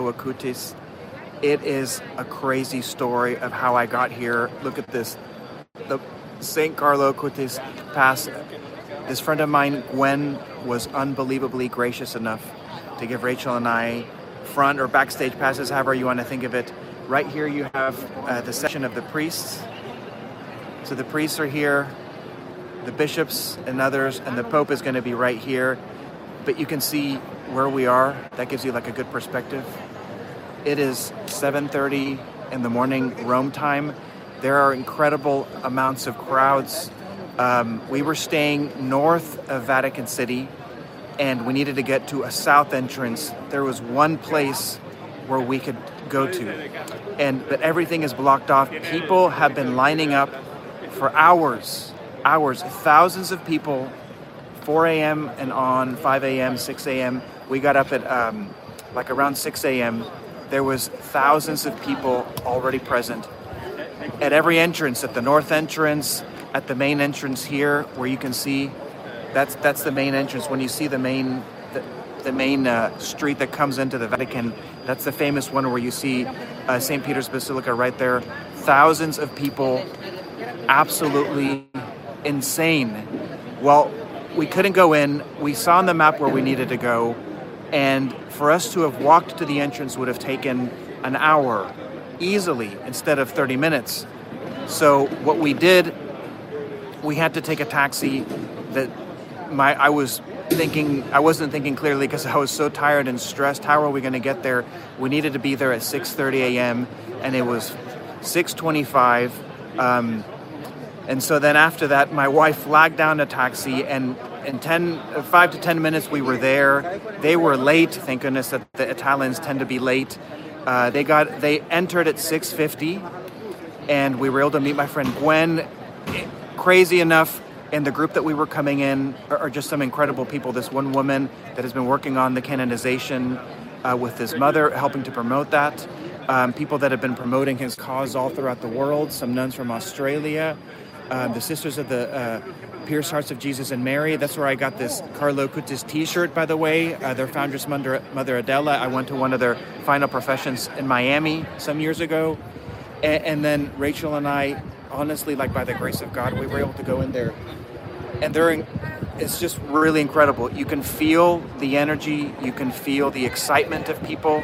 Carlo Acutis. It is a crazy story of how I got here. Look at this, the St. Carlo Acutis Pass. This friend of mine, Gwen, was unbelievably gracious enough to give Rachel and I front or backstage passes, however you want to think of it. Right here you have the section of the priests. So the priests are here, the bishops and others, and the Pope is going to be right here. But you can see where we are. That gives you like a good perspective. It is 7:30 in the morning, Rome time. There are incredible amounts of crowds. We were staying north of Vatican City, and we needed to get to a south entrance. There was one place where we could go to, but everything is blocked off. People have been lining up for hours. Thousands of people, 4 a.m. and on, 5 a.m., 6 a.m. We got up at like around 6 a.m. There was thousands of people already present at every entrance, at the north entrance, at the main entrance here, where you can see that's the main entrance. When you see the main street that comes into the Vatican, that's the famous one where you see St. Peter's Basilica right there. Thousands of people, absolutely insane. Well, we couldn't go in. We saw on the map where we needed to go, and for us to have walked to the entrance would have taken an hour easily instead of 30 minutes. So what we did, we had to take a taxi. I wasn't thinking clearly because I was so tired and stressed. How are we going to get there? We needed to be there at 6:30 a.m. and it was 6:25. And so then after that, my wife flagged down a taxi, and in 5 to 10 minutes we were there. They were late. Thank goodness that the Italians tend to be late. They entered at 6:50, and we were able to meet my friend Gwen. Crazy enough, in the group that we were coming in are just some incredible people. This one woman that has been working on the canonization with his mother, helping to promote that. People that have been promoting his cause all throughout the world. Some nuns from Australia. The Sisters of the Pierced Hearts of Jesus and Mary. That's where I got this Carlo Acutis t-shirt, by the way. Their foundress, Mother Adela. I went to one of their final professions in Miami some years ago. And then Rachel and I, honestly, like by the grace of God, we were able to go in there. And it's just really incredible. You can feel the energy. You can feel the excitement of people.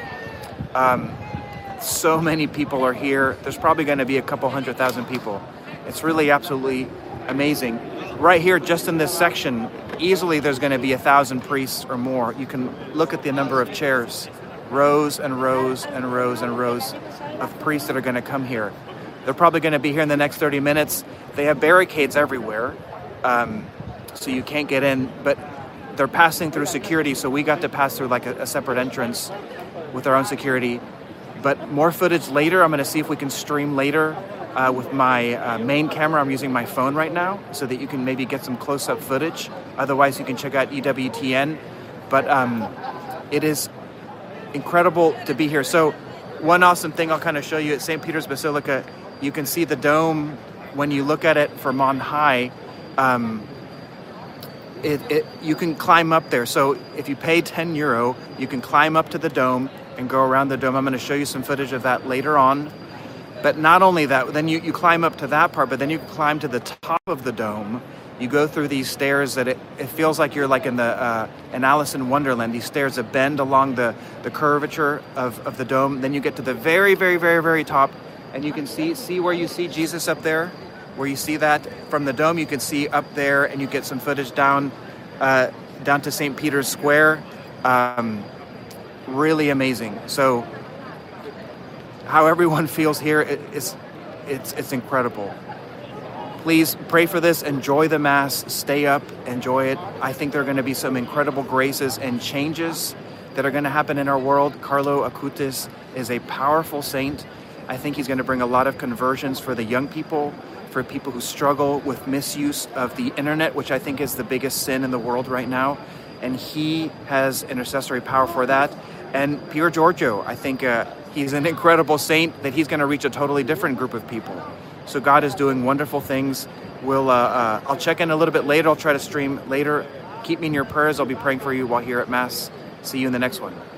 So many people are here. There's probably going to be a couple 100,000 people. It's really absolutely amazing. Right here, just in this section, easily there's going to be 1,000 priests or more. You can look at the number of chairs. Rows and rows and rows and rows of priests that are going to come here. They're probably going to be here in the next 30 minutes. They have barricades everywhere, so you can't get in, but they're passing through security, so we got to pass through like a separate entrance with our own security. But more footage later. I'm going to see if we can stream later with my main camera. I'm using my phone right now so that you can maybe get some close-up footage. Otherwise, you can check out EWTN. But it is incredible to be here. So one awesome thing I'll kind of show you at St. Peter's Basilica, you can see the dome when you look at it from on high. You can climb up there. So if you pay €10, you can climb up to the dome and go around the dome. I'm going to show you some footage of that later on. But not only that, then you climb up to that part, but then you climb to the top of the dome. You go through these stairs that it feels like you're like in Alice in Wonderland. These stairs that bend along the curvature of the dome. Then you get to the very, very, very, very top, and you can see where you see Jesus up there, where you see that from the dome. You can see up there, and you get some footage down to St. Peter's Square. Really amazing. So how everyone feels here, it's incredible. Please pray for this, enjoy the Mass, stay up, enjoy it. I think there are going to be some incredible graces and changes that are going to happen in our world. Carlo Acutis is a powerful saint. I think he's going to bring a lot of conversions for the young people, for people who struggle with misuse of the internet, which I think is the biggest sin in the world right now. And he has intercessory power for that. And Pier Giorgio, I think he's an incredible saint that he's going to reach a totally different group of people. So God is doing wonderful things. I'll check in a little bit later. I'll try to stream later. Keep me in your prayers. I'll be praying for you while here at Mass. See you in the next one.